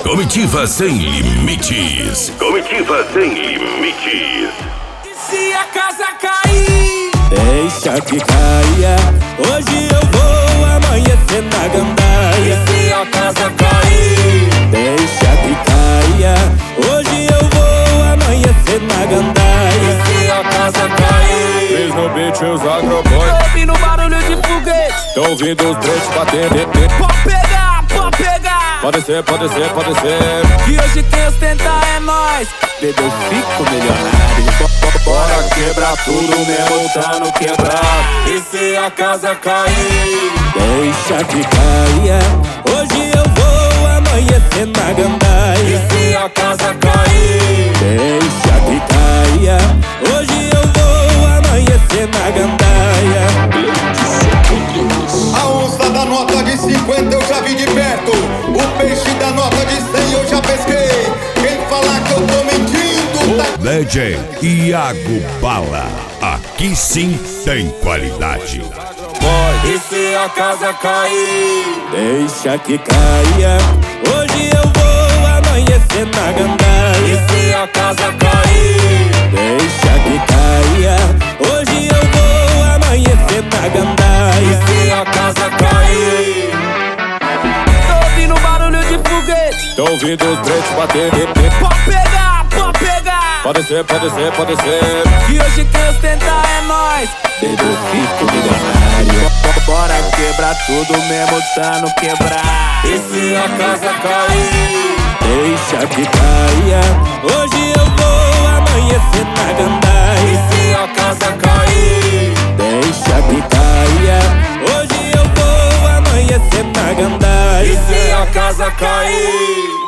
Comitiva sem limites. Comitiva sem limites. E se a casa cair? Deixa que caia. Hoje eu vou amanhecer na gandaia. E se a casa cair? Deixa que caia. Hoje eu vou amanhecer na gandaia. E se a casa cair? Fez no beat os agroboy. Tô ouvindo barulho de foguete. Tô ouvindo os três bater. Pode pegar, pode pegar. Pode ser, pode ser, pode ser. Que hoje quem ostenta é nós. Bebê, eu fico milionário. Bora quebrar tudo mesmo tá no quebrar. E se a casa cair? Deixa que caia. Hoje eu vou amanhecer na gandaia. E se a casa cair? Deixa que caia. Hoje eu vou amanhecer na gandaia. A onça da nota de 50 eu já vi de perto. O peixe da nota de 100 eu já pesquei. Quem falar que eu tô mentindo tá... DJ Iago Bala. Aqui sim tem qualidade. E se a casa cair? Deixa que caia. Hoje eu vou amanhecer na gandaia. E se a casa cair? Deixa que caia. Hoje eu vou amanhecer na gandaia. E se a casa cair? Tô ouvindo barulho de foguete. Tô ouvindo os pretos bater. Pode pegar, pode pegar. Pode ser, pode ser, pode ser. Que hoje quem ostenta é nós. Bebê, eu fico milionário. Bora quebrar tudo mesmo tá no quebrar. E se a casa cair? Deixa que caia. Hoje eu vou amanhecer na gandaia. E se a casa cair? Deixa que caia. Hoje eu vou amanhecer na gandaia. E se a casa cair?